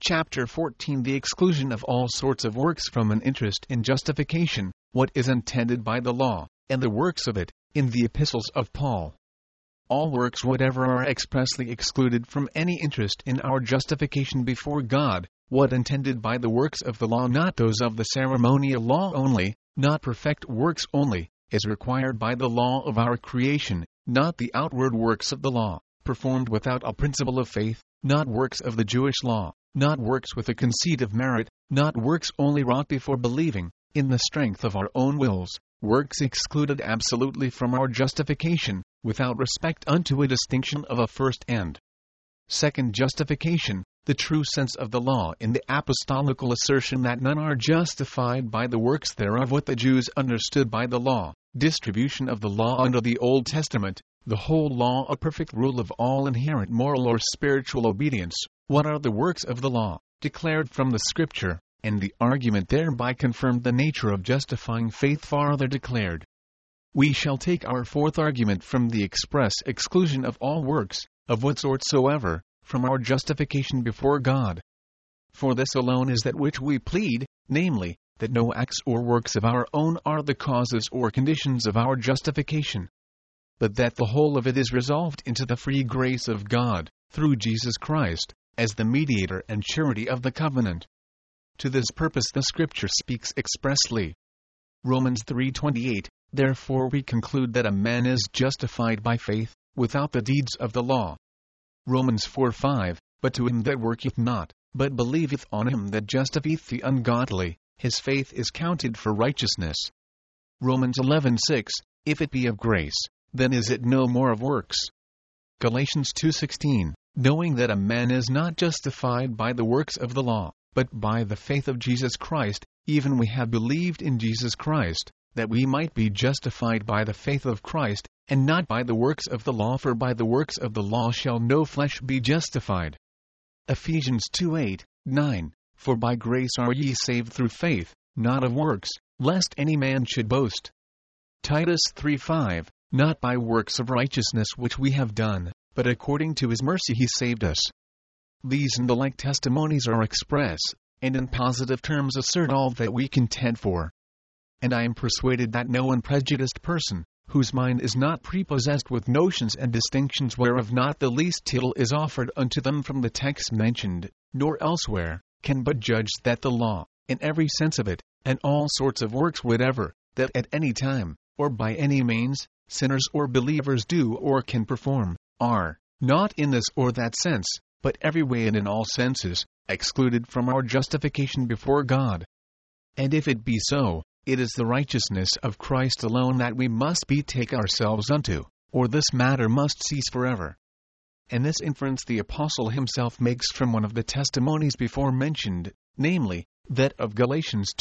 Chapter 14 The exclusion of all sorts of works from an interest in justification, what is intended by the law, and the works of it, in the epistles of Paul. All works whatever are expressly excluded from any interest in our justification before God, what intended by the works of the law, not those of the ceremonial law only, not perfect works only, is required by the law of our creation, not the outward works of the law, performed without a principle of faith, not works of the Jewish law, not works with a conceit of merit, not works only wrought before believing, in the strength of our own wills, works excluded absolutely from our justification, without respect unto a distinction of a first and second justification, the true sense of the law in the apostolical assertion that none are justified by the works thereof, what the Jews understood by the law, distribution of the law under the Old Testament, the whole law a perfect rule of all inherent moral or spiritual obedience, what are the works of the law, declared from the Scripture, and the argument thereby confirmed the nature of justifying faith farther declared. We shall take our fourth argument from the express exclusion of all works, of what sort soever, from our justification before God. For this alone is that which we plead, namely, that no acts or works of our own are the causes or conditions of our justification, but that the whole of it is resolved into the free grace of God, through Jesus Christ, as the mediator and surety of the covenant. To this purpose the Scripture speaks expressly. Romans 3:28, Therefore we conclude that a man is justified by faith, without the deeds of the law. Romans 4:5, But to him that worketh not, but believeth on him that justifieth the ungodly, his faith is counted for righteousness. Romans 11:6, If it be of grace, then is it no more of works. Galatians 2:16, Knowing that a man is not justified by the works of the law, but by the faith of Jesus Christ, even we have believed in Jesus Christ, that we might be justified by the faith of Christ, and not by the works of the law, for by the works of the law shall no flesh be justified. Ephesians 2:8, 9, For by grace are ye saved through faith, not of works, lest any man should boast. Titus 3:5, Not by works of righteousness which we have done, but according to his mercy he saved us. These and the like testimonies are express, and in positive terms assert all that we contend for. And I am persuaded that no unprejudiced person, whose mind is not prepossessed with notions and distinctions whereof not the least tittle is offered unto them from the text mentioned, nor elsewhere, can but judge that the law, in every sense of it, and all sorts of works whatever, that at any time, or by any means, sinners or believers do or can perform, are, not in this or that sense, but every way and in all senses, excluded from our justification before God. And if it be so, it is the righteousness of Christ alone that we must betake ourselves unto, or this matter must cease forever. And this inference the Apostle himself makes from one of the testimonies before mentioned, namely, that of Galatians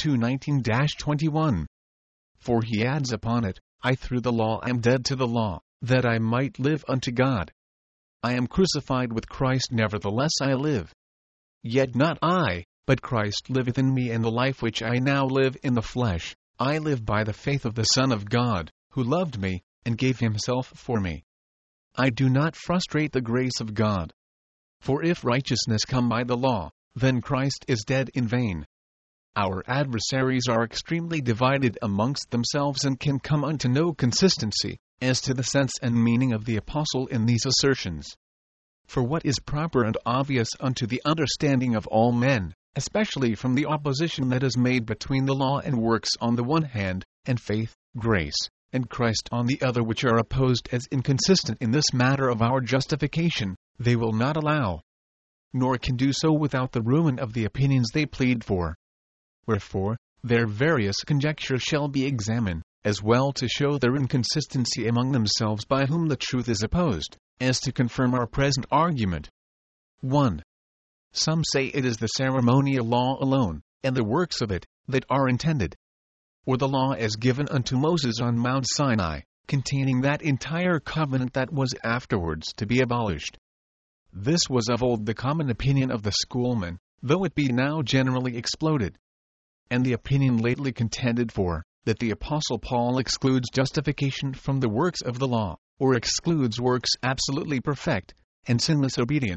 2:19-21. For he adds upon it, I through the law am dead to the law, that I might live unto God. I am crucified with Christ, nevertheless I live. Yet not I, but Christ liveth in me, and the life which I now live in the flesh, I live by the faith of the Son of God, who loved me, and gave himself for me. I do not frustrate the grace of God. For if righteousness come by the law, then Christ is dead in vain. Our adversaries are extremely divided amongst themselves and can come unto no consistency, as to the sense and meaning of the Apostle in these assertions. For what is proper and obvious unto the understanding of all men, especially from the opposition that is made between the law and works on the one hand, and faith, grace, and Christ on the other, which are opposed as inconsistent in this matter of our justification, they will not allow, nor can do so without the ruin of the opinions they plead for. Wherefore, their various conjectures shall be examined, as well to show their inconsistency among themselves by whom the truth is opposed, as to confirm our present argument. 1. Some say it is the ceremonial law alone, and the works of it, that are intended. Or the law as given unto Moses on Mount Sinai, containing that entire covenant that was afterwards to be abolished. This was of old the common opinion of the schoolmen, though it be now generally exploded. And the opinion lately contended for, that the Apostle Paul excludes justification from the works of the law, or excludes works absolutely perfect, and sinless obedience,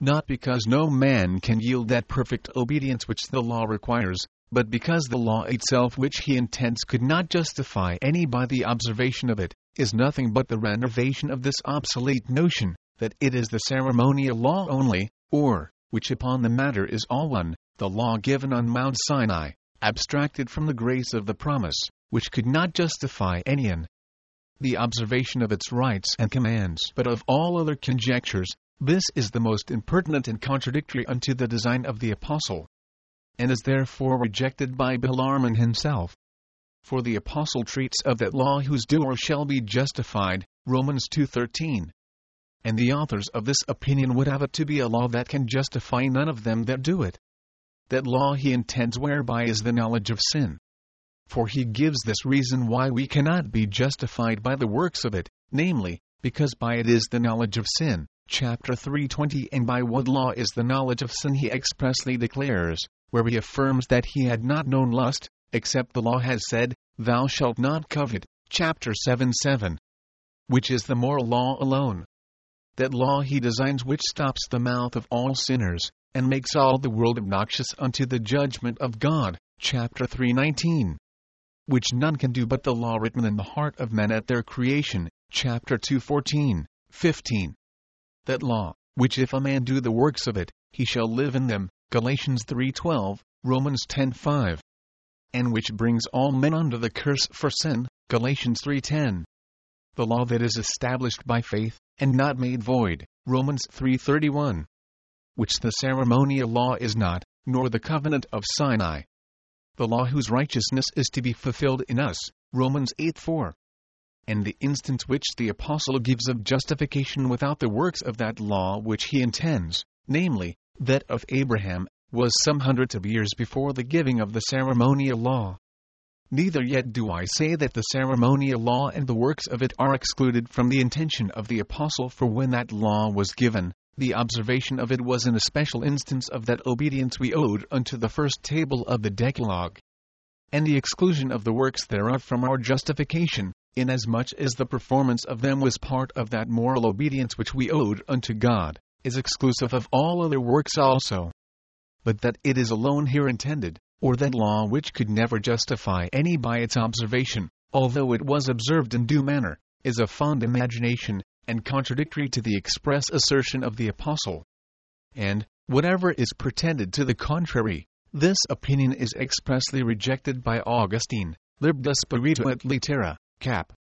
not because no man can yield that perfect obedience which the law requires, but because the law itself which he intends could not justify any by the observation of it, is nothing but the renovation of this obsolete notion, that it is the ceremonial law only, or, which upon the matter is all one, the law given on Mount Sinai, abstracted from the grace of the promise, which could not justify any in the observation of its rights and commands, but of all other conjectures. This is the most impertinent and contradictory unto the design of the apostle, and is therefore rejected by Bellarmine himself. For the apostle treats of that law whose doer shall be justified, Romans 2:13. And the authors of this opinion would have it to be a law that can justify none of them that do it. That law he intends whereby is the knowledge of sin. For he gives this reason why we cannot be justified by the works of it, namely, because by it is the knowledge of sin. Chapter 3:20. And by what law is the knowledge of sin he expressly declares, where he affirms that he had not known lust, except the law has said, Thou shalt not covet, chapter 7:7. Which is the moral law alone. That law he designs which stops the mouth of all sinners, and makes all the world obnoxious unto the judgment of God, chapter 3:19. Which none can do but the law written in the heart of men at their creation, chapter 2:14, 15. That law, which if a man do the works of it, he shall live in them, Galatians 3:12, Romans 10:5. And which brings all men under the curse for sin, Galatians 3:10. The law that is established by faith, and not made void, Romans 3:31. Which the ceremonial law is not, nor the covenant of Sinai. The law whose righteousness is to be fulfilled in us, Romans 8:4. And the instance which the apostle gives of justification without the works of that law which he intends, namely, that of Abraham, was some hundreds of years before the giving of the ceremonial law. Neither yet do I say that the ceremonial law and the works of it are excluded from the intention of the apostle, for when that law was given, the observation of it was an especial instance of that obedience we owed unto the first table of the Decalogue, and the exclusion of the works thereof from our justification, inasmuch as the performance of them was part of that moral obedience which we owed unto God, is exclusive of all other works also. But that it is alone here intended, or that law which could never justify any by its observation, although it was observed in due manner, is a fond imagination, and contradictory to the express assertion of the apostle. And, whatever is pretended to the contrary, this opinion is expressly rejected by Augustine, Libda Spiritu et Litera, cap.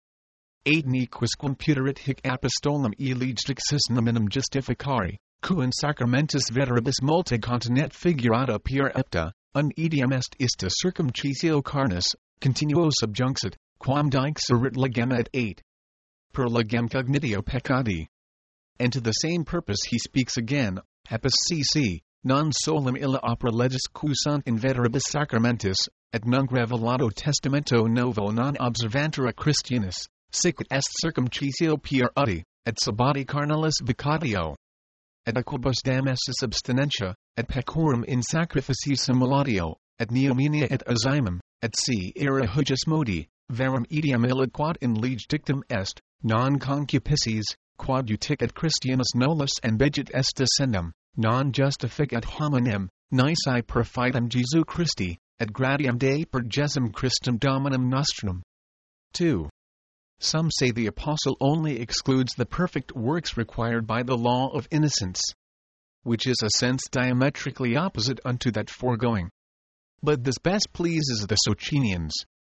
8 Nequisquam puterit hic apostolum elegictis nominum justificari, quum sacramentus veteribus multa continet figurata per epta, un idiom est ista circumcisio carnis, continuo subjunxit, quam dixerit legem et 8. Per legem cognitio peccati. And to the same purpose he speaks again, Hepus cc, non solum illa opera legis cui sunt in veteribus sacramentis, et nunc revelado testamento novo non observantura Christianis, sic est circumcisio per uti, et sabbati carnalis vicatio. Et equibus damessis abstinentia, et pecorum in sacrificis simmulatio, et neomenia et azimum, et si era hujus modi, verum idiom illit quod in lege dictum est, non concupisces, quod utic et Christianus nullus ambegit est descendum, non justificat hominem, nisi per fidem Jesu Christi, et gratiam Dei per Jesum Christum Dominum nostrum. 2. Some say the apostle only excludes the perfect works required by the law of innocence, which is a sense diametrically opposite unto that foregoing. But this best pleases the Socinians.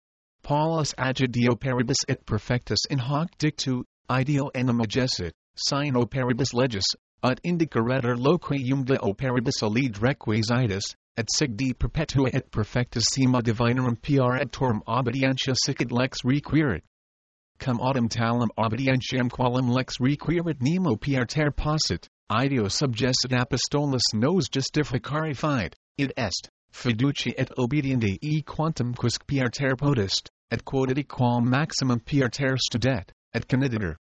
Paulus agidio paribus et perfectus in hoc dictu, ideo enim agessit, sino paribus legis, ut indicaretur loquium deo paribus alid requisitus, et sic de perpetua et perfectus sima divinarum pr et torum obedientia sicut lex requirit. Cum autem talem obedientiam qualem lex requirit nemo ter possit, ideo subgessit apostolis nos justificari fide, id est, fiducia et obediende e quantum quisque ter potest, et quodity quam maximum ter studet, et coniditur.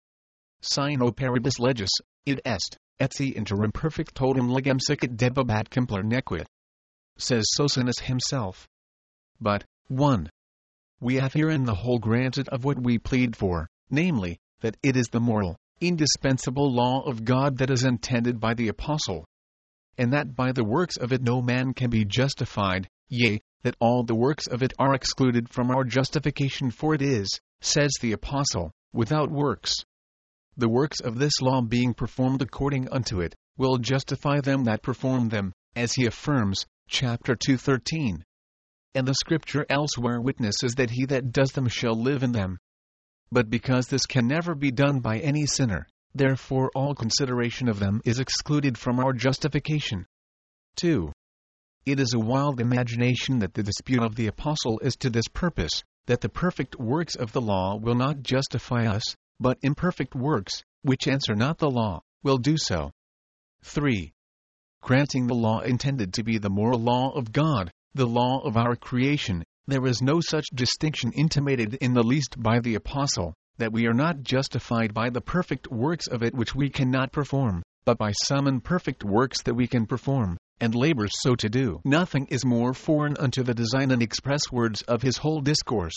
Sino paribus legis, id est, et si interim perfect totum legem sicut debabat compler nequit. Says Socinus himself. But, 1. We have herein the whole granted of what we plead for, namely, that it is the moral, indispensable law of God that is intended by the apostle, and that by the works of it no man can be justified, yea, that all the works of it are excluded from our justification, for it is, says the Apostle, without works. The works of this law being performed according unto it, will justify them that perform them, as he affirms, chapter 2:13. And the Scripture elsewhere witnesses that he that does them shall live in them. But because this can never be done by any sinner, therefore all consideration of them is excluded from our justification. 2. It is a wild imagination that the dispute of the Apostle is to this purpose, that the perfect works of the law will not justify us, but imperfect works, which answer not the law, will do so. 3. Granting the law intended to be the moral law of God, the law of our creation, there is no such distinction intimated in the least by the Apostle, that we are not justified by the perfect works of it which we cannot perform, but by some imperfect works that we can perform, and labor so to do. Nothing is more foreign unto the design and express words of his whole discourse.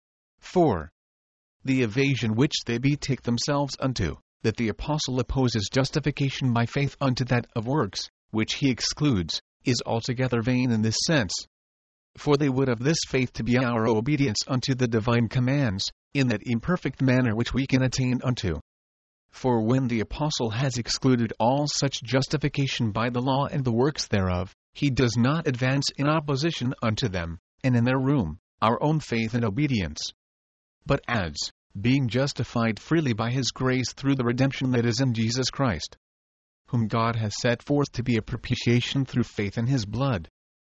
4. The evasion which they betake themselves unto, that the Apostle opposes justification by faith unto that of works, which he excludes, is altogether vain in this sense. For they would have this faith to be our obedience unto the divine commands, in that imperfect manner which we can attain unto. For when the Apostle has excluded all such justification by the law and the works thereof, he does not advance in opposition unto them, and in their room, our own faith and obedience. But adds, being justified freely by his grace through the redemption that is in Jesus Christ, whom God has set forth to be a propitiation through faith in his blood.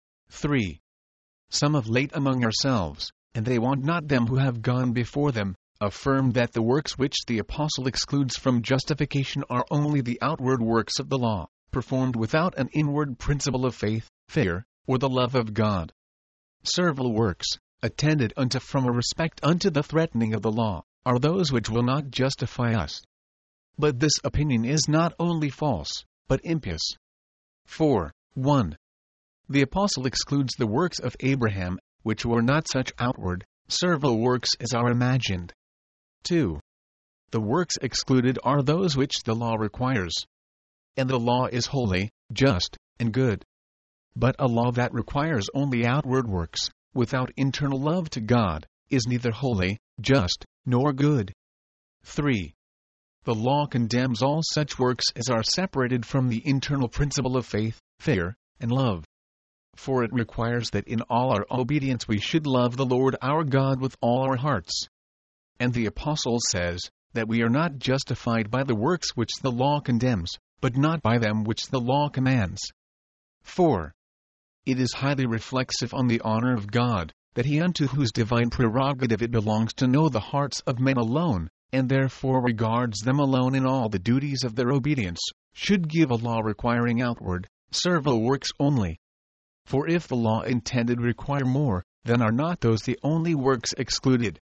3. Some of late among ourselves, and they want not them who have gone before them, affirm that the works which the Apostle excludes from justification are only the outward works of the law, performed without an inward principle of faith, fear, or the love of God. Servile works, attended unto from a respect unto the threatening of the law, are those which will not justify us. But this opinion is not only false, but impious. 4. 1. The Apostle excludes the works of Abraham, which were not such outward, servile works as are imagined. 2. The works excluded are those which the law requires. And the law is holy, just, and good. But a law that requires only outward works, without internal love to God, is neither holy, just, nor good. 3. The law condemns all such works as are separated from the internal principle of faith, fear, and love. For it requires that in all our obedience we should love the Lord our God with all our hearts. And the Apostle says, that we are not justified by the works which the law condemns, but not by them which the law commands. 4. It is highly reflexive on the honor of God, that he unto whose divine prerogative it belongs to know the hearts of men alone, and therefore regards them alone in all the duties of their obedience, should give a law requiring outward, servile works only. For if the law intended require more, then are not those the only works excluded.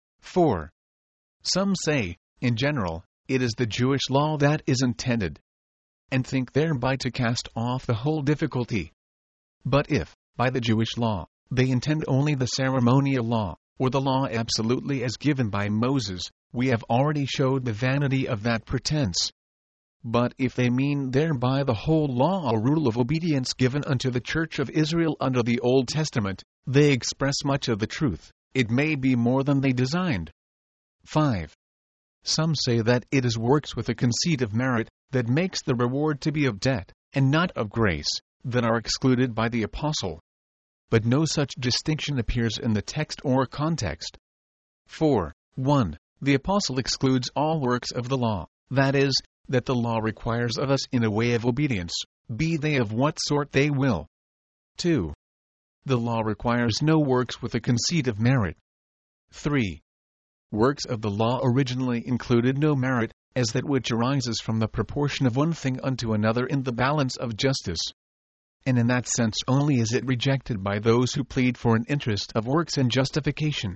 4. Some say, in general, it is the Jewish law that is intended, and think thereby to cast off the whole difficulty. But if, by the Jewish law, they intend only the ceremonial law, or the law absolutely as given by Moses, we have already showed the vanity of that pretense. But if they mean thereby the whole law or rule of obedience given unto the church of Israel under the Old Testament, they express much of the truth, it may be more than they designed. 5. Some say that it is works with a conceit of merit, that makes the reward to be of debt, and not of grace, that are excluded by the Apostle. But no such distinction appears in the text or context. 4. 1. The Apostle excludes all works of the law, that is, that the law requires of us in a way of obedience, be they of what sort they will. 2. The law requires no works with a conceit of merit. 3. Works of the law originally included no merit, as that which arises from the proportion of one thing unto another in the balance of justice. And in that sense only is it rejected by those who plead for an interest of works and justification.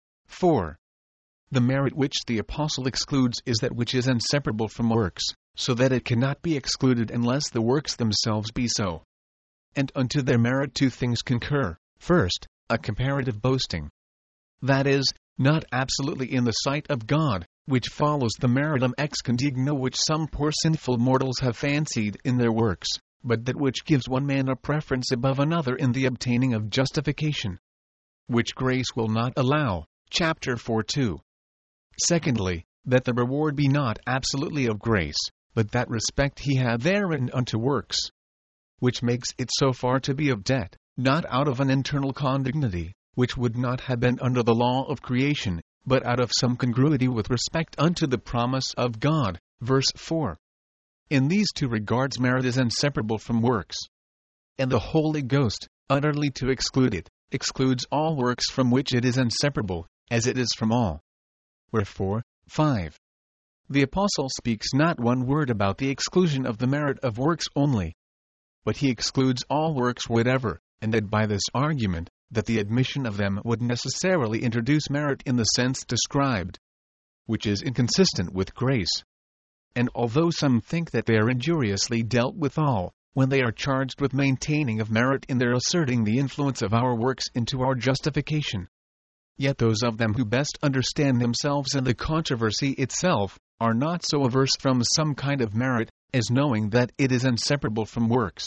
4. The merit which the Apostle excludes is that which is inseparable from works, so that it cannot be excluded unless the works themselves be so. And unto their merit two things concur. First, a comparative boasting. That is, not absolutely in the sight of God, which follows the meritum ex condigno which some poor sinful mortals have fancied in their works, but that which gives one man a preference above another in the obtaining of justification, which grace will not allow. Chapter 4:2. Secondly, that the reward be not absolutely of grace, but that respect he had therein unto works, which makes it so far to be of debt, not out of an internal condignity, which would not have been under the law of creation, but out of some congruity with respect unto the promise of God. Verse 4. In these two regards merit is inseparable from works. And the Holy Ghost, utterly to exclude it, excludes all works from which it is inseparable, as it is from all. Wherefore, 5. The Apostle speaks not one word about the exclusion of the merit of works only, but he excludes all works whatever, and that by this argument, that the admission of them would necessarily introduce merit in the sense described, which is inconsistent with grace. And although some think that they are injuriously dealt withal, when they are charged with maintaining of merit in their asserting the influence of our works into our justification, yet those of them who best understand themselves and the controversy itself, are not so averse from some kind of merit, as knowing that it is inseparable from works.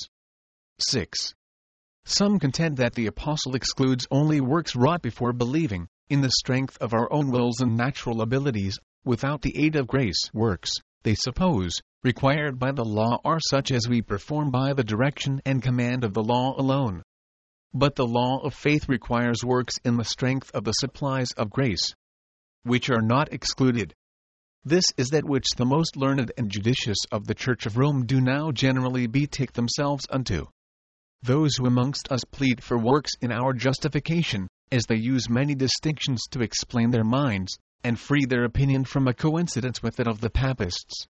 6. Some contend that the Apostle excludes only works wrought before believing, in the strength of our own wills and natural abilities, without the aid of grace. Works, they suppose, required by the law are such as we perform by the direction and command of the law alone. But the law of faith requires works in the strength of the supplies of grace, which are not excluded. This is that which the most learned and judicious of the Church of Rome do now generally betake themselves unto. Those who amongst us plead for works in our justification, as they use many distinctions to explain their minds, and free their opinion from a coincidence with that of the Papists.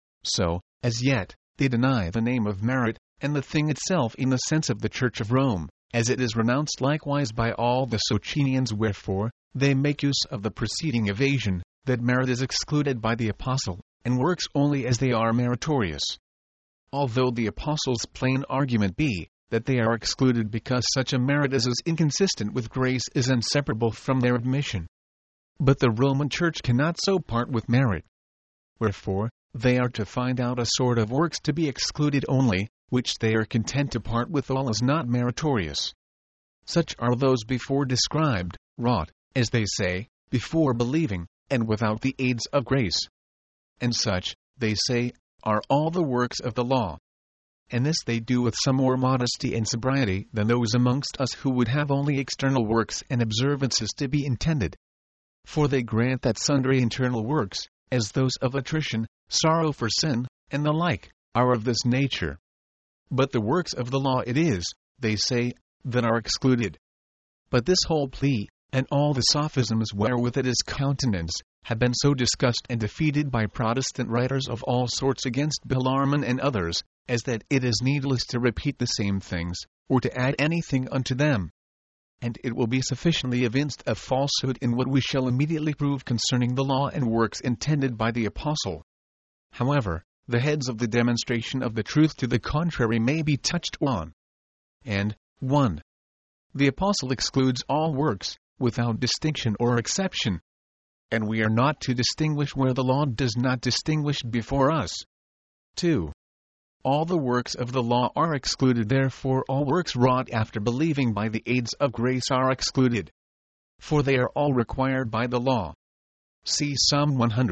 So, as yet, they deny the name of merit, and the thing itself in the sense of the Church of Rome, as it is renounced likewise by all the Socinians. Wherefore, they make use of the preceding evasion, that merit is excluded by the Apostle, and works only as they are meritorious. Although the Apostle's plain argument be, that they are excluded because such a merit as is inconsistent with grace is inseparable from their admission. But the Roman Church cannot so part with merit. Wherefore, they are to find out a sort of works to be excluded only, which they are content to part with all as not meritorious. Such are those before described, wrought, as they say, before believing, and without the aids of grace. And such, they say, are all the works of the law. And this they do with some more modesty and sobriety than those amongst us who would have only external works and observances to be intended. For they grant that sundry internal works, as those of attrition, sorrow for sin, and the like, are of this nature. But the works of the law it is, they say, that are excluded. But this whole plea, and all the sophisms wherewith it is countenanced, have been so discussed and defeated by Protestant writers of all sorts against Bellarmine and others, as that it is needless to repeat the same things, or to add anything unto them. And it will be sufficiently evinced of falsehood in what we shall immediately prove concerning the law and works intended by the Apostle. However, the heads of the demonstration of the truth to the contrary may be touched on. And, 1. The Apostle excludes all works, without distinction or exception. And we are not to distinguish where the law does not distinguish before us. 2. All the works of the law are excluded, therefore all works wrought after believing by the aids of grace are excluded. For they are all required by the law. See Psalm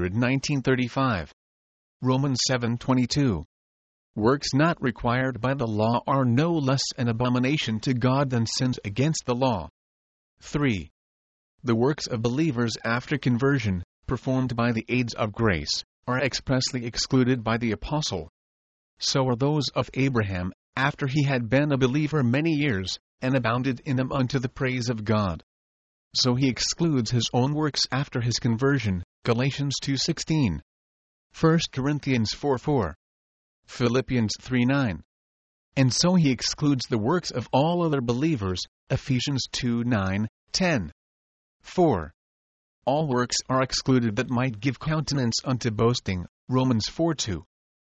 119:35. Romans 7:22. Works not required by the law are no less an abomination to God than sins against the law. 3. The works of believers after conversion, performed by the aids of grace, are expressly excluded by the Apostle. So are those of Abraham, after he had been a believer many years, and abounded in them unto the praise of God. So he excludes his own works after his conversion, Galatians 2:16. 1 Corinthians 4:4. Philippians 3:9. And so he excludes the works of all other believers, Ephesians 2:9, 10. 4. All works are excluded that might give countenance unto boasting, Romans 4:2.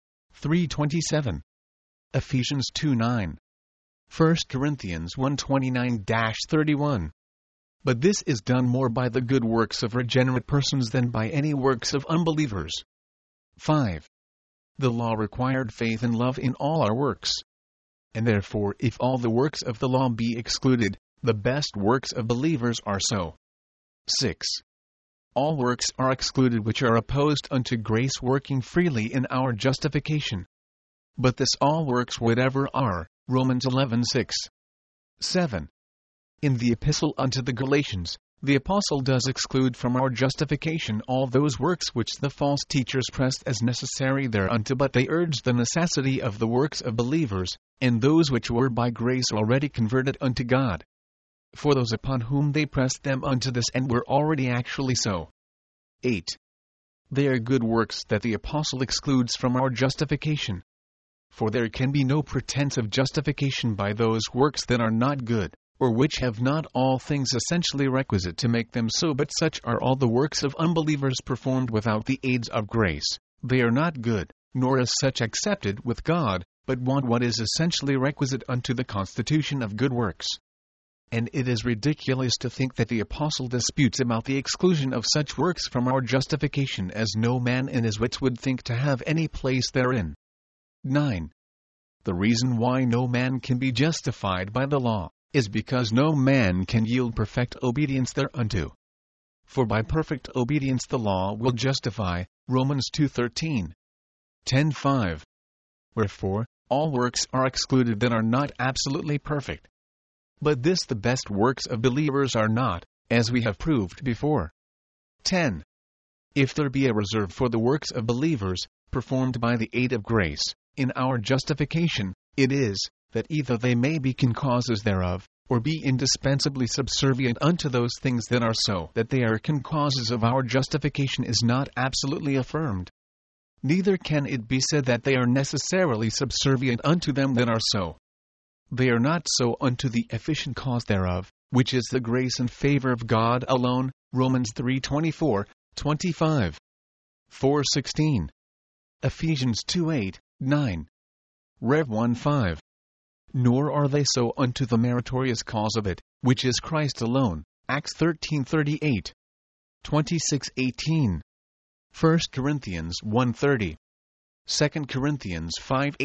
3:27. Ephesians 2:9. 1 Corinthians 1:29-31. But this is done more by the good works of regenerate persons than by any works of unbelievers. 5. The law required faith and love in all our works. and therefore if all the works of the law be excluded, the best works of believers are so. 6. All works are excluded which are opposed unto grace working freely in our justification. But this all works whatever are, Romans 11:6. 7. In the epistle unto the Galatians, the apostle does exclude from our justification all those works which the false teachers pressed as necessary thereunto, but they urged the necessity of the works of believers, and those which were by grace already converted unto God. For those upon whom they pressed them unto this end were already actually so. 8. They are good works that the apostle excludes from our justification. For there can be no pretense of justification by those works that are not good, or which have not all things essentially requisite to make them so, but such are all the works of unbelievers performed without the aids of grace. They are not good, nor as such accepted with God, but want what is essentially requisite unto the constitution of good works. And it is ridiculous to think that the apostle disputes about the exclusion of such works from our justification, as no man in his wits would think to have any place therein. 9. The reason why no man can be justified by the law is because no man can yield perfect obedience thereunto. For by perfect obedience the law will justify, Romans 2:13. 10:5. Wherefore, all works are excluded that are not absolutely perfect. But this the best works of believers are not, as we have proved before. 10. If there be a reserve for the works of believers, performed by the aid of grace, in our justification, it is, that either they may be concauses thereof, or be indispensably subservient unto those things that are so. That they are concauses of our justification is not absolutely affirmed. Neither can it be said that they are necessarily subservient unto them that are so. They are not so unto the efficient cause thereof, which is the grace and favor of God alone, Romans 3:24, 25. 4:16. Ephesians 2:8, 9. Rev 1:5. Nor are they so unto the meritorious cause of it, which is Christ alone, Acts 13:38. 26:18. 1 Corinthians 1:30. 2 Corinthians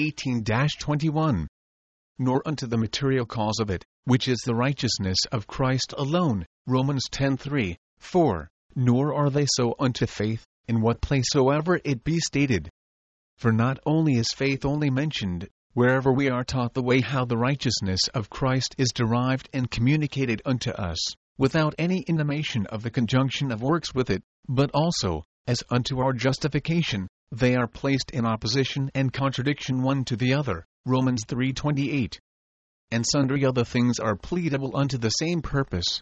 5:18-21. Nor unto the material cause of it, which is the righteousness of Christ alone, Romans 10:3, 4. Nor are they so unto faith, in what place soever it be stated. For not only is faith only mentioned, wherever we are taught the way how the righteousness of Christ is derived and communicated unto us, without any intimation of the conjunction of works with it, but also, as unto our justification, they are placed in opposition and contradiction one to the other, Romans 3:28. And sundry other things are pleadable unto the same purpose.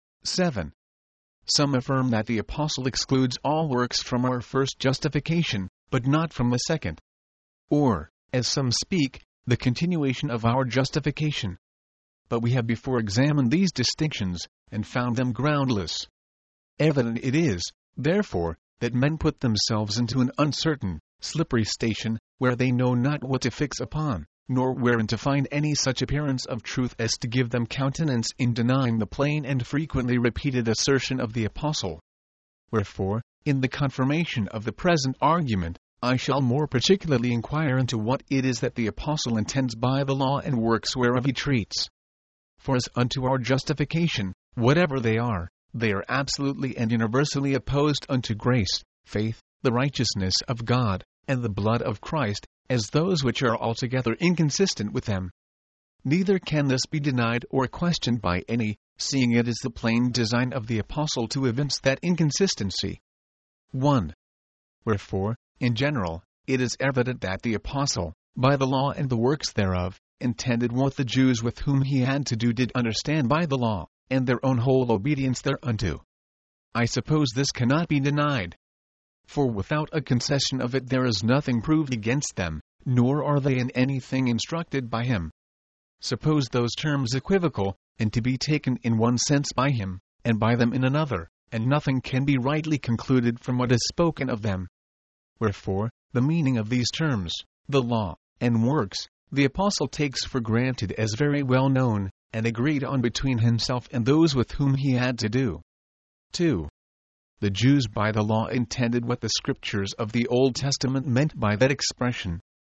7. Some affirm that the apostle excludes all works from our first justification, but not from the second. Or, as some speak, the continuation of our justification. But we have before examined these distinctions, and found them groundless. Evident it is, therefore, that men put themselves into an uncertain, slippery station, where they know not what to fix upon, nor wherein to find any such appearance of truth as to give them countenance in denying the plain and frequently repeated assertion of the apostle. Wherefore, in the confirmation of the present argument, I shall more particularly inquire into what it is that the apostle intends by the law and works whereof he treats. For as unto our justification, whatever they are absolutely and universally opposed unto grace, faith, the righteousness of God, and the blood of Christ, as those which are altogether inconsistent with them. Neither can this be denied or questioned by any, seeing it is the plain design of the apostle to evince that inconsistency. 1. Wherefore, in general, it is evident that the apostle, by the law and the works thereof, intended what the Jews with whom he had to do did understand by the law, and their own whole obedience thereunto. I suppose this cannot be denied. For without a concession of it there is nothing proved against them, nor are they in anything instructed by him. Suppose those terms equivocal, and to be taken in one sense by him, and by them in another, and nothing can be rightly concluded from what is spoken of them. Wherefore, the meaning of these terms, the law, and works, the apostle takes for granted as very well known, and agreed on between himself and those with whom he had to do. 2. The Jews by the law intended what the scriptures of the Old Testament meant by that expression.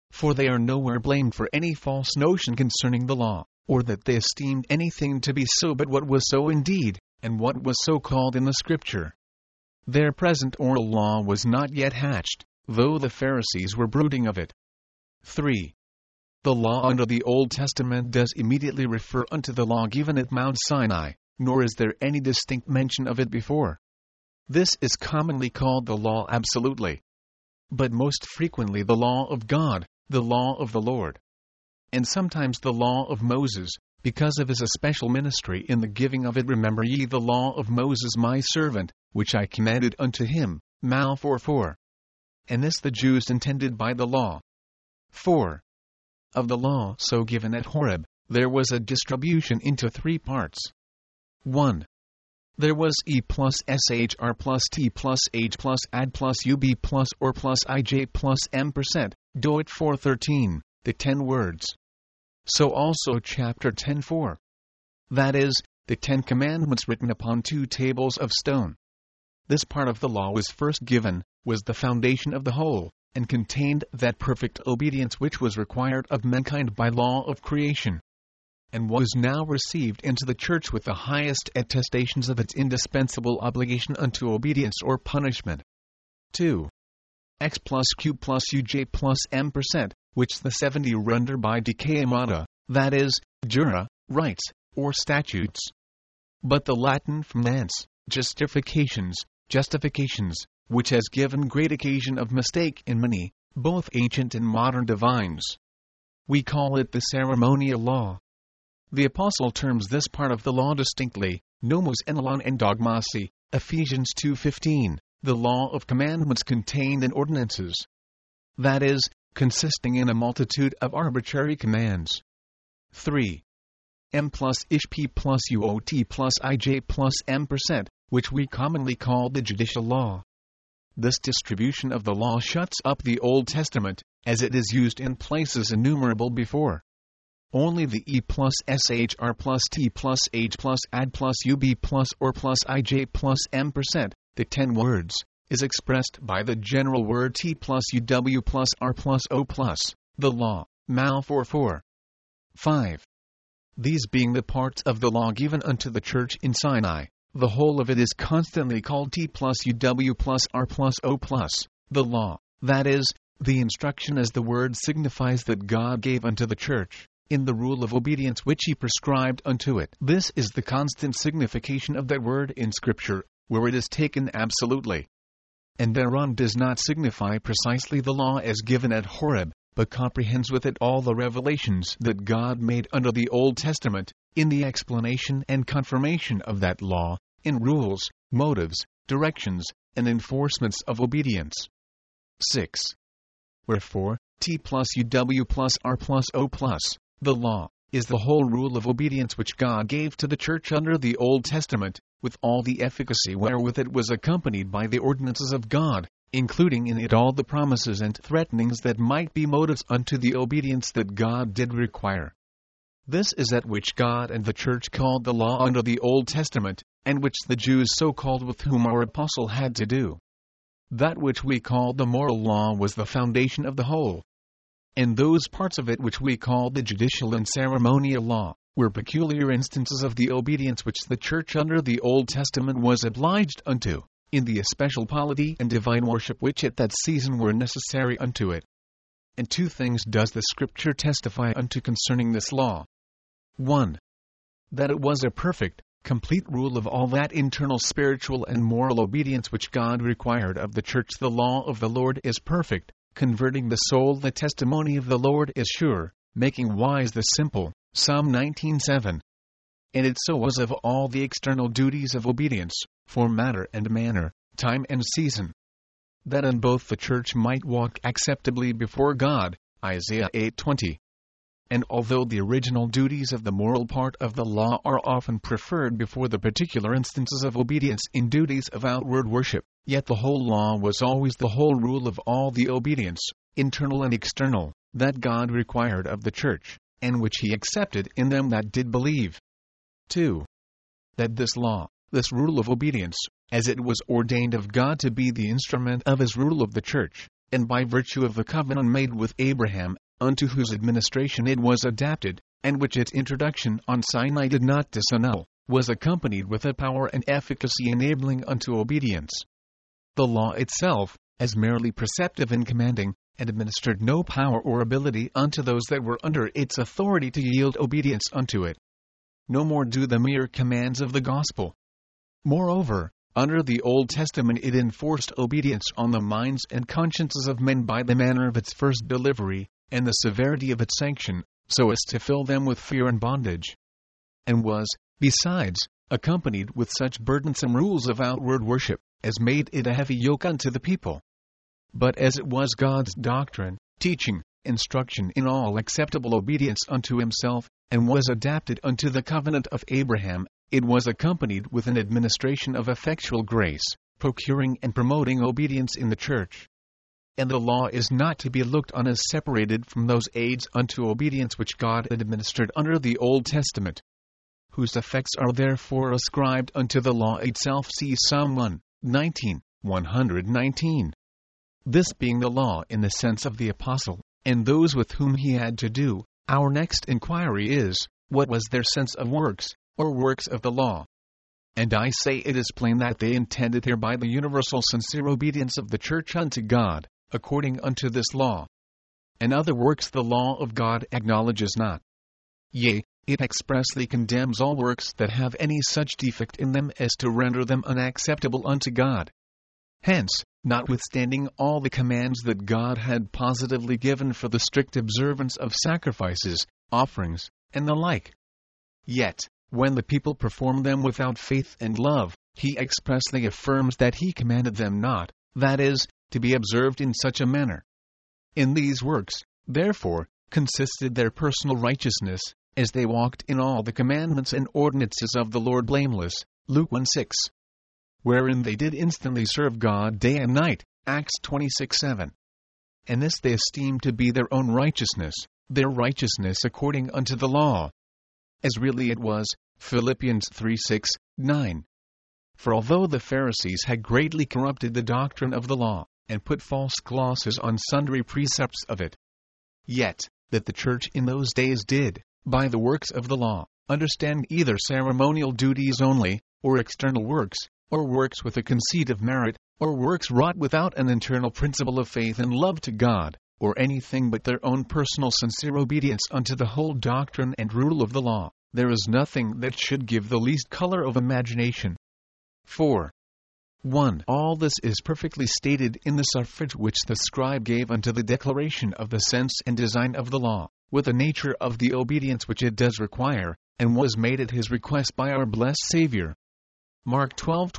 For they are nowhere blamed for any false notion concerning the law, or that they esteemed anything to be so but what was so indeed, and what was so called in the Scripture. Their present oral law was not yet hatched, though the Pharisees were brooding of it. 3. The law under the Old Testament does immediately refer unto the law given at Mount Sinai, nor is there any distinct mention of it before. This is commonly called the law absolutely, but most frequently the law of God, the law of the Lord, and sometimes the law of Moses, because of his especial ministry in the giving of it. Remember ye the law of Moses my servant, which I commanded unto him, Mal 4:4. And this the Jews intended by the law. 4. Of the law so given at Horeb, there was a distribution into 3 parts. 1. There was E plus SHR plus T plus H plus AD plus UB plus or plus IJ plus M%, Doit 4:13, the 10 words. So also chapter 10:4. That is, the 10 commandments written upon 2 tables of stone. This part of the law was first given, was the foundation of the whole, and contained that perfect obedience which was required of mankind by law of creation, and was now received into the church with the highest attestations of its indispensable obligation unto obedience or punishment. 2. X plus Q plus UJ plus M%, which the 70 render by decayamata, that is, jura, rights, or statutes. But the Latin from thence, justifications, which has given great occasion of mistake in many, both ancient and modern divines. We call it the ceremonial law. The Apostle terms this part of the law distinctly, nomos enelon and dogmasi, Ephesians 2:15, the law of commandments contained in ordinances. That is, consisting in a multitude of arbitrary commands. 3. M plus P plus UOT plus IJ plus M%, which we commonly call the judicial law. This distribution of the law shuts up the Old Testament, as it is used in places innumerable before. Only the E plus SHR plus T plus H plus AD plus UB plus or plus IJ plus M%, the 10 words, is expressed by the general word T plus UW plus R plus O plus, the law, Mal 4:4. 5. These being the parts of the law given unto the church in Sinai, the whole of it is constantly called T plus UW plus R plus O plus, the law, that is, the instruction as the word signifies that God gave unto the church, in the rule of obedience which he prescribed unto it. This is the constant signification of that word in Scripture, where it is taken absolutely. And thereon does not signify precisely the law as given at Horeb, but comprehends with it all the revelations that God made under the Old Testament, in the explanation and confirmation of that law, in rules, motives, directions, and enforcements of obedience. 6. Wherefore, T plus UW plus R plus O plus, the law, is the whole rule of obedience which God gave to the church under the Old Testament, with all the efficacy wherewith it was accompanied by the ordinances of God, including in it all the promises and threatenings that might be motives unto the obedience that God did require. This is that which God and the church called the law under the Old Testament, and which the Jews so called with whom our apostle had to do. That which we call the moral law was the foundation of the whole. And those parts of it which we call the judicial and ceremonial law, were peculiar instances of the obedience which the church under the Old Testament was obliged unto, in the especial polity and divine worship which at that season were necessary unto it. And 2 things does the Scripture testify unto concerning this law. 1. That it was a perfect, complete rule of all that internal spiritual and moral obedience which God required of the church. The law of the Lord is perfect, converting the soul. The testimony of the Lord is sure, making wise the simple. Psalm 19:7. And it so was of all the external duties of obedience, for matter and manner, time and season, that in both the church might walk acceptably before God. Isaiah 8:20. And although the original duties of the moral part of the law are often preferred before the particular instances of obedience in duties of outward worship, yet the whole law was always the whole rule of all the obedience, internal and external, that God required of the church, and which he accepted in them that did believe. 2. That this law, this rule of obedience, as it was ordained of God to be the instrument of his rule of the church, and by virtue of the covenant made with Abraham, unto whose administration it was adapted, and which its introduction on Sinai did not disannul, was accompanied with a power and efficacy enabling unto obedience. The law itself, as merely preceptive and commanding, and administered no power or ability unto those that were under its authority to yield obedience unto it. No more do the mere commands of the gospel. Moreover, under the Old Testament it enforced obedience on the minds and consciences of men by the manner of its first delivery, and the severity of its sanction, so as to fill them with fear and bondage. And was, besides, accompanied with such burdensome rules of outward worship, as made it a heavy yoke unto the people. But as it was God's doctrine, teaching, instruction in all acceptable obedience unto himself, and was adapted unto the covenant of Abraham, it was accompanied with an administration of effectual grace, procuring and promoting obedience in the church. And the law is not to be looked on as separated from those aids unto obedience which God had administered under the Old Testament, whose effects are therefore ascribed unto the law itself. See Psalm 119. This being the law in the sense of the apostle, and those with whom he had to do, our next inquiry is, what was their sense of works, or works of the law? And I say it is plain that they intended hereby the universal sincere obedience of the church unto God, according unto this law. And other works the law of God acknowledges not. Yea, it expressly condemns all works that have any such defect in them as to render them unacceptable unto God. Hence, notwithstanding all the commands that God had positively given for the strict observance of sacrifices, offerings, and the like, yet, when the people perform them without faith and love, he expressly affirms that he commanded them not, that is, to be observed in such a manner. In these works, therefore, consisted their personal righteousness, as they walked in all the commandments and ordinances of the Lord blameless, Luke 1:6. Wherein they did instantly serve God day and night, Acts 26:7. And this they esteemed to be their own righteousness, their righteousness according unto the law. As really it was, Philippians 3:6-9. For although the Pharisees had greatly corrupted the doctrine of the law, and put false glosses on sundry precepts of it, yet, that the church in those days did, by the works of the law, understand either ceremonial duties only, or external works, or works with a conceit of merit, or works wrought without an internal principle of faith and love to God, or anything but their own personal sincere obedience unto the whole doctrine and rule of the law, there is nothing that should give the least color of imagination. 4. 1. All this is perfectly stated in the suffrage which the scribe gave unto the declaration of the sense and design of the law, with the nature of the obedience which it does require, and was made at his request by our blessed Savior. Mark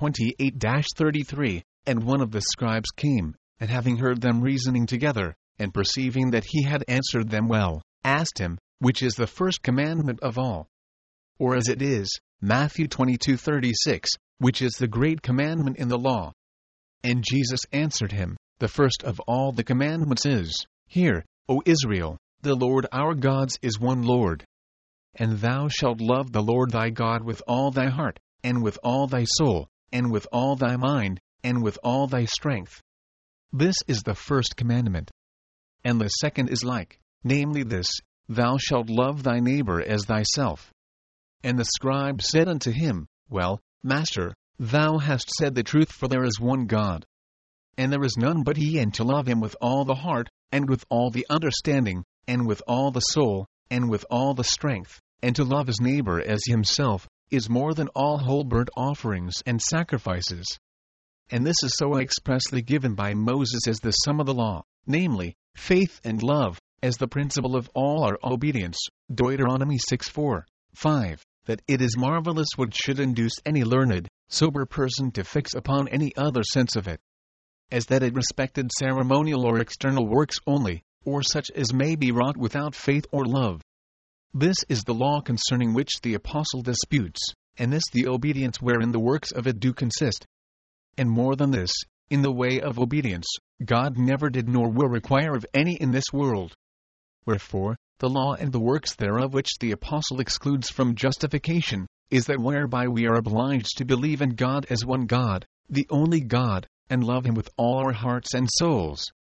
12:28-33. And one of the scribes came, and having heard them reasoning together, and perceiving that he had answered them well, asked him, which is the first commandment of all? Or as it is, Matthew 22:36, which is the great commandment in the law? And Jesus answered him, the first of all the commandments is, Hear, O Israel, the Lord our God is one Lord. And thou shalt love the Lord thy God with all thy heart, and with all thy soul, and with all thy mind, and with all thy strength. This is the first commandment. And the second is like, namely this, Thou shalt love thy neighbor as thyself. And the scribe said unto him, Well, Master, thou hast said the truth, for there is one God. And there is none but he, and to love him with all the heart, and with all the understanding, and with all the soul, and with all the strength, and to love his neighbor as himself, is more than all whole burnt offerings and sacrifices. And this is so expressly given by Moses as the sum of the law, namely, faith and love, as the principle of all our obedience, Deuteronomy 6:4-5, that it is marvelous what should induce any learned, sober person to fix upon any other sense of it, as that it respected ceremonial or external works only, or such as may be wrought without faith or love. This is the law concerning which the apostle disputes, and this the obedience wherein the works of it do consist. And more than this, in the way of obedience, God never did nor will require of any in this world. Wherefore, the law and the works thereof which the apostle excludes from justification, is that whereby we are obliged to believe in God as one God, the only God, and love him with all our hearts and souls,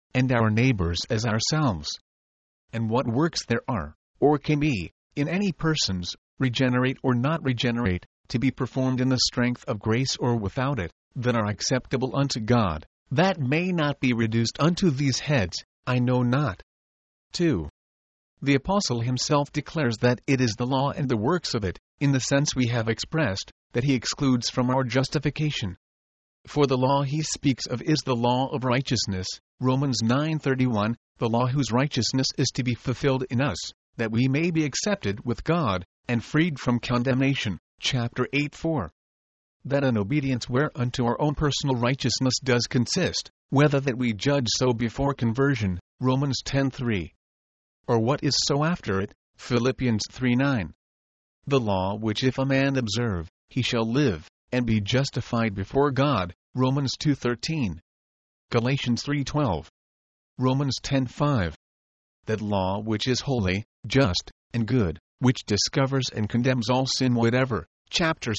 and our neighbors as ourselves. And what works there are, or can be, in any persons, regenerate or not regenerate, to be performed in the strength of grace or without it, that are acceptable unto God, that may not be reduced unto these heads, I know not. 2. The Apostle himself declares that it is the law and the works of it, in the sense we have expressed, that he excludes from our justification. For the law he speaks of is the law of righteousness, Romans 9:31, the law whose righteousness is to be fulfilled in us, that we may be accepted with God, and freed from condemnation, chapter 8:4. That an obedience whereunto our own personal righteousness does consist, whether that we judge so before conversion, Romans 10:3. Or what is so after it, Philippians 3:9. The law which if a man observe, he shall live, and be justified before God, Romans 2:13. Galatians 3:12. Romans 10:5. That law which is holy, just, and good, which discovers and condemns all sin whatever, chapter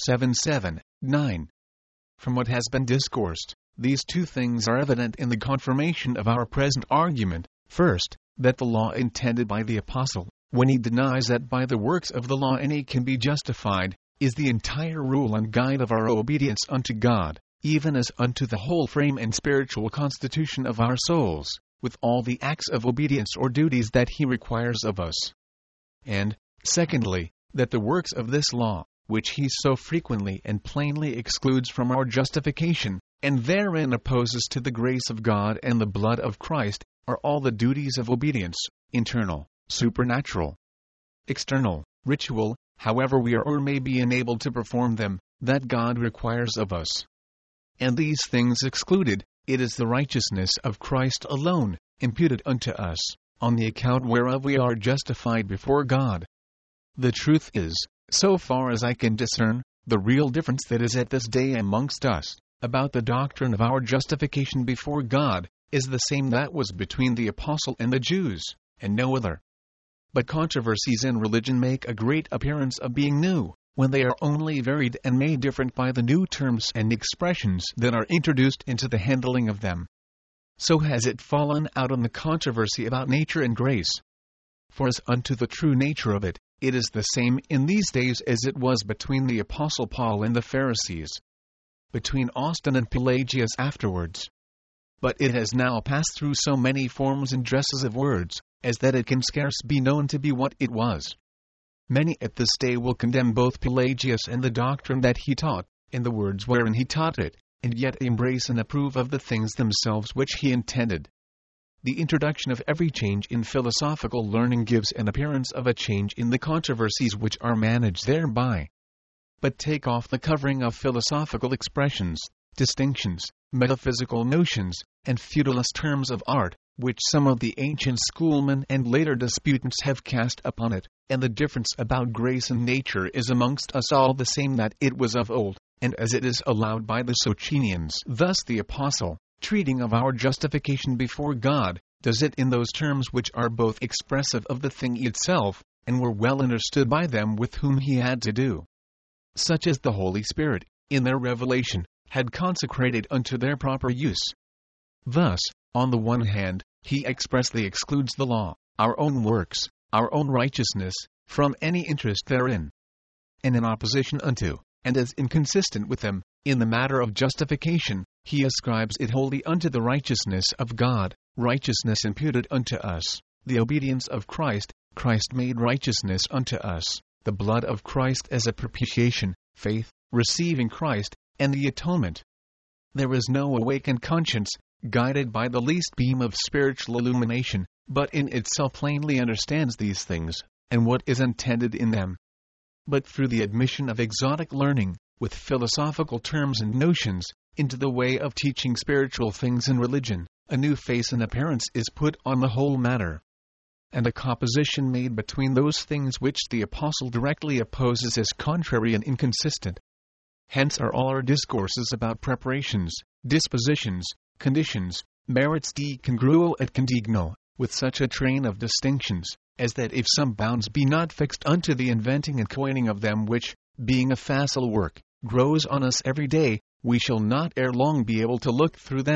7:7-9. From what has been discoursed, these two things are evident in the confirmation of our present argument. First, that the law intended by the Apostle, when he denies that by the works of the law any can be justified, is the entire rule and guide of our obedience unto God, even as unto the whole frame and spiritual constitution of our souls, with all the acts of obedience or duties that he requires of us. And, secondly, that the works of this law, which he so frequently and plainly excludes from our justification, and therein opposes to the grace of God and the blood of Christ, are all the duties of obedience, internal, supernatural, external, ritual, however we are or may be enabled to perform them, that God requires of us. And these things excluded, it is the righteousness of Christ alone, imputed unto us, on the account whereof we are justified before God. The truth is, so far as I can discern, the real difference that is at this day amongst us, about the doctrine of our justification before God, is the same that was between the Apostle and the Jews, and no other. But controversies in religion make a great appearance of being new, when they are only varied and made different by the new terms and expressions that are introduced into the handling of them. So has it fallen out on the controversy about nature and grace. For as unto the true nature of it, it is the same in these days as it was between the Apostle Paul and the Pharisees, between Austin and Pelagius afterwards. But it has now passed through so many forms and dresses of words, as that it can scarce be known to be what it was. Many at this day will condemn both Pelagius and the doctrine that he taught, in the words wherein he taught it, and yet embrace and approve of the things themselves which he intended. The introduction of every change in philosophical learning gives an appearance of a change in the controversies which are managed thereby. But take off the covering of philosophical expressions, distinctions, metaphysical notions, and feudalist terms of art, which some of the ancient schoolmen and later disputants have cast upon it, and the difference about grace and nature is amongst us all the same that it was of old, and as it is allowed by the Socinians. Thus the Apostle, treating of our justification before God, does it in those terms which are both expressive of the thing itself, and were well understood by them with whom he had to do. Such as the Holy Spirit, in their revelation, had consecrated unto their proper use. Thus, on the one hand, he expressly excludes the law, our own works, our own righteousness, from any interest therein. And in opposition unto, and as inconsistent with them, in the matter of justification, he ascribes it wholly unto the righteousness of God, righteousness imputed unto us, the obedience of Christ, Christ made righteousness unto us, the blood of Christ as a propitiation, faith, receiving Christ, and the atonement. There is no awakened conscience, guided by the least beam of spiritual illumination, but in itself plainly understands these things, and what is intended in them. But through the admission of exotic learning, with philosophical terms and notions, into the way of teaching spiritual things in religion, a new face and appearance is put on the whole matter, and a composition made between those things which the Apostle directly opposes as contrary and inconsistent. Hence are all our discourses about preparations, dispositions, conditions, merits de congruo et condigno, with such a train of distinctions, as that if some bounds be not fixed unto the inventing and coining of them which, being a facile work, grows on us every day, we shall not ere long be able to look through them,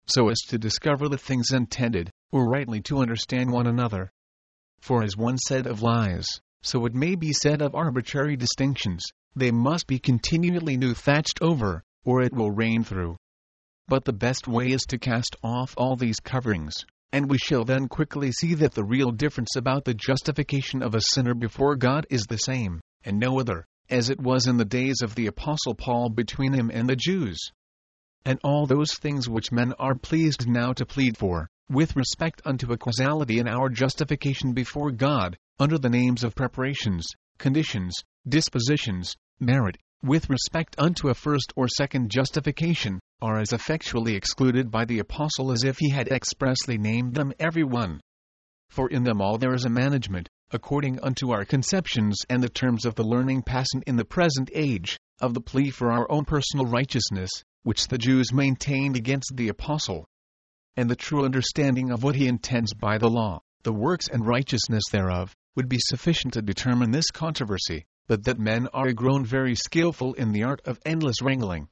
so as to discover the things intended, or rightly to understand one another. For as one said of lies, so it may be said of arbitrary distinctions, they must be continually new thatched over, or it will rain through. But the best way is to cast off all these coverings, and we shall then quickly see that the real difference about the justification of a sinner before God is the same, and no other, as it was in the days of the Apostle Paul between him and the Jews. And all those things which men are pleased now to plead for, with respect unto a causality in our justification before God, under the names of preparations, conditions, dispositions, merit, with respect unto a first or second justification, are as effectually excluded by the Apostle as if he had expressly named them every one. For in them all there is a management, according unto our conceptions and the terms of the learning passant in the present age, of the plea for our own personal righteousness, which the Jews maintained against the Apostle. And the true understanding of what he intends by the law, the works and righteousness thereof, would be sufficient to determine this controversy, but that men are grown very skillful in the art of endless wrangling,